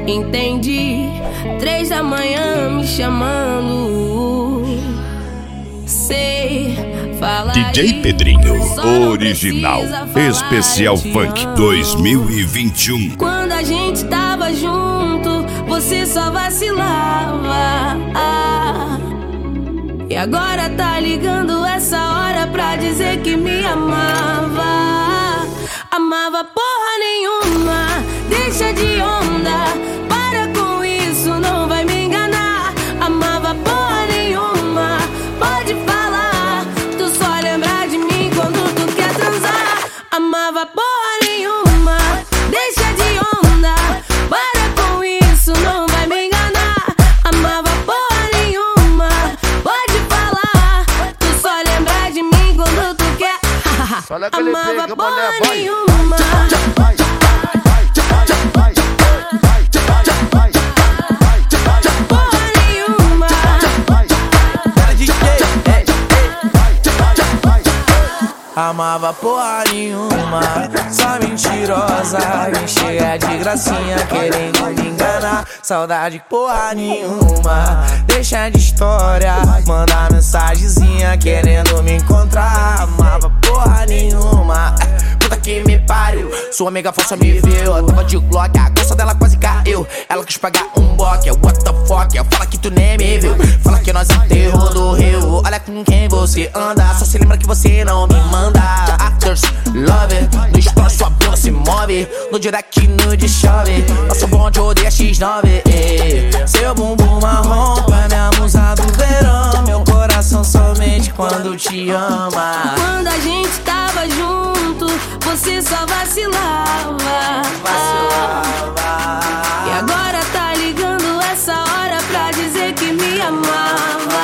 Entendi, 3 da manhã me chamando. Sei, fala DJ aí, Pedrinho, original, especial funk 2021. Quando a gente tava junto, você só vacilava. E agora tá ligando essa hora pra dizer que me amava. Amava porra nenhuma, deixa de onda. Para com isso, não vai me enganar. Amava porra nenhuma, pode falar. Tu só lembra de mim quando tu quer transar. Amava porra nenhuma, deixa de onda. Para com isso, não vai me enganar. Amava porra nenhuma, pode falar. Tu só lembra de mim quando tu quer. Amava porra nenhuma. Amava porra nenhuma, só mentirosa. Vem cheia de gracinha, querendo me enganar. Saudade porra nenhuma, deixa de história. Manda mensagenzinha, querendo me encontrar. Amava porra nenhuma, puta que me pariu. Sua amiga falsa me viu, eu tava de Glock, a calça dela quase caiu. Ela quis pagar um boque, what the fuck. Fala que tu nem me viu, fala que nós enterrou do rio. Olha com quem você anda, só se lembra que você não me manda. Actors, love, no story sua bunda se move. No direct, no de chove, nosso bonde odeia X9. Seu bumbum marrom é minha musa do verão. Meu coração somente quando te ama. Quando a gente tava junto, você só vacilava. E agora tá ligando essa hora pra dizer que me amava.